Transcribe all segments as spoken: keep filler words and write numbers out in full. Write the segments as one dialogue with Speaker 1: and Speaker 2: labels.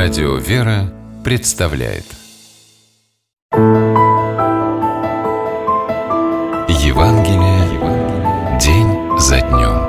Speaker 1: Радио «Вера» представляет Евангелие день за днем.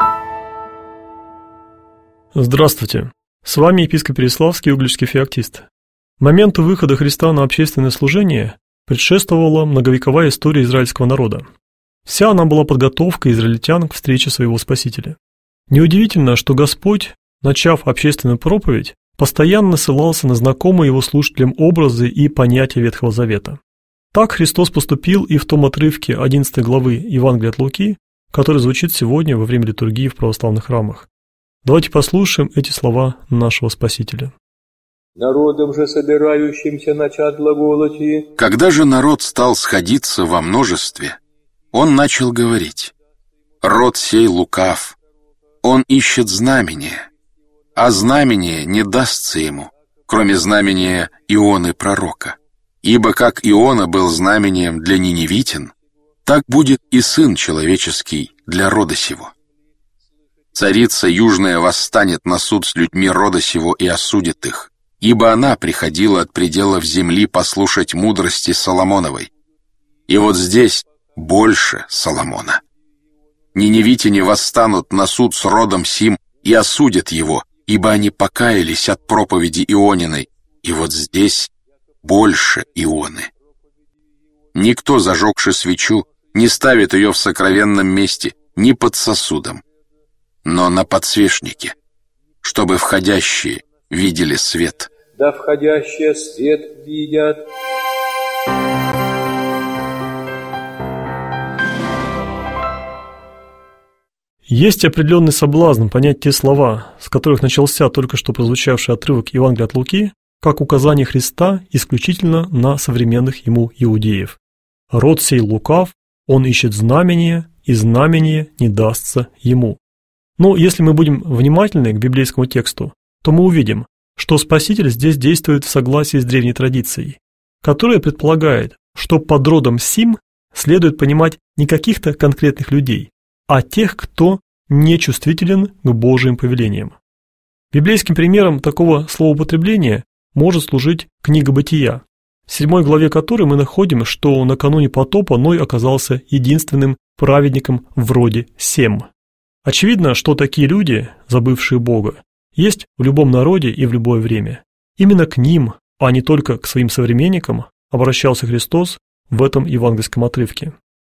Speaker 2: Здравствуйте! С вами епископ Переславский, угличский феоктист. Моменту выхода Христа на общественное служение предшествовала многовековая история израильского народа. Вся она была подготовкой израильтян к встрече своего Спасителя. Неудивительно, что Господь, начав общественную проповедь, постоянно ссылался на знакомые его слушателям образы и понятия Ветхого Завета. Так Христос поступил и в том отрывке одиннадцатой главы Евангелия от Луки, который звучит сегодня во время литургии в православных храмах. Давайте послушаем эти слова нашего Спасителя.
Speaker 3: Народом же собирающимся начать глаголоти.
Speaker 4: Когда же народ стал сходиться во множестве, он начал говорить: «Род сей лукав, он ищет знамения, а знамение не дастся ему, кроме знамения Ионы пророка. Ибо как Иона был знамением для ниневитян, так будет и Сын Человеческий для рода сего. Царица Южная восстанет на суд с людьми рода сего и осудит их, ибо она приходила от пределов земли послушать мудрости Соломоновой. И вот здесь больше Соломона. Ниневитяне восстанут на суд с родом сим и осудят его, ибо они покаялись от проповеди Иониной, и вот здесь больше Ионы. Никто, зажегши свечу, не ставит ее в сокровенном месте, ни под сосудом, но на подсвечнике, чтобы входящие видели свет.
Speaker 3: Да входящие свет видят.
Speaker 2: Есть определенный соблазн понять те слова, с которых начался только что прозвучавший отрывок Евангелия от Луки, как указание Христа исключительно на современных ему иудеев. «Род сей лукав, он ищет знамения, и знамение не дастся ему». Но если мы будем внимательны к библейскому тексту, то мы увидим, что Спаситель здесь действует в согласии с древней традицией, которая предполагает, что под родом сим следует понимать не каких-то конкретных людей, а тех, кто не чувствителен к Божьим повелениям. Библейским примером такого словоупотребления может служить книга Бытия, в седьмой главе которой мы находим, что накануне потопа Ной оказался единственным праведником в роде Сем. Очевидно, что такие люди, забывшие Бога, есть в любом народе и в любое время. Именно к ним, а не только к своим современникам, обращался Христос в этом евангельском отрывке.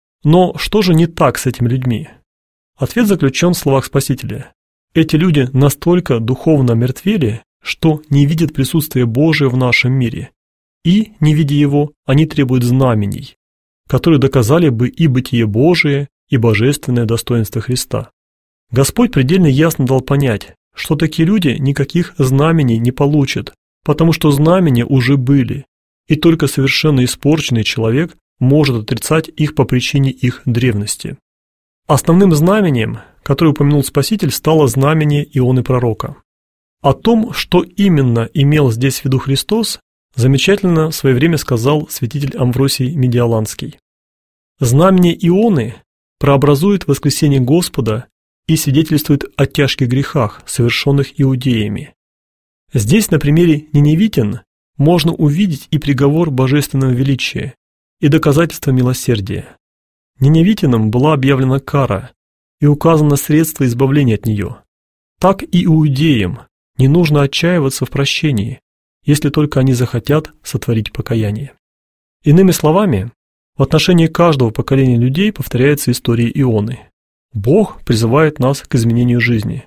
Speaker 2: Но что же не так с этими людьми? Ответ заключен в словах Спасителя. Эти люди настолько духовно омертвели, что не видят присутствия Божия в нашем мире. И, не видя его, они требуют знамений, которые доказали бы и бытие Божие, и божественное достоинство Христа. Господь предельно ясно дал понять, что такие люди никаких знамений не получат, потому что знамения уже были, и только совершенно испорченный человек может отрицать их по причине их древности. Основным знамением, которое упомянул Спаситель, стало знамение Ионы пророка. О том, что именно имел здесь в виду Христос, замечательно в свое время сказал святитель Амвросий Медиаланский. Знамение Ионы прообразует воскресение Господа и свидетельствует о тяжких грехах, совершенных иудеями. Здесь на примере ниневитян можно увидеть и приговор божественного величия, и доказательство милосердия. Ниневитянам была объявлена кара и указано средство избавления от нее. Так и иудеям не нужно отчаиваться в прощении, если только они захотят сотворить покаяние. Иными словами, в отношении каждого поколения людей повторяется история Ионы. Бог призывает нас к изменению жизни.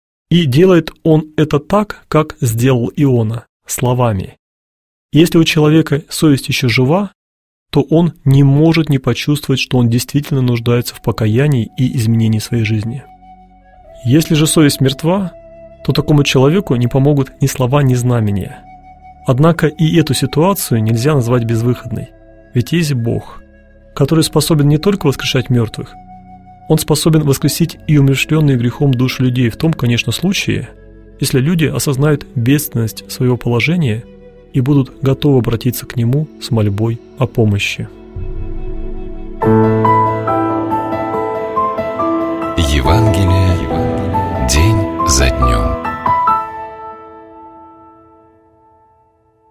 Speaker 2: И делает Он это так, как сделал Иона, словами. Если у человека совесть еще жива, то он не может не почувствовать, что он действительно нуждается в покаянии и изменении своей жизни. Если же совесть мертва, то такому человеку не помогут ни слова, ни знамения. Однако и эту ситуацию нельзя назвать безвыходной, ведь есть Бог, который способен не только воскрешать мертвых, Он способен воскресить и умерщвленные грехом души людей в том, конечно, случае, если люди осознают бедственность своего положения и будут готовы обратиться к Нему с мольбой о помощи.
Speaker 1: Евангелие день за днем.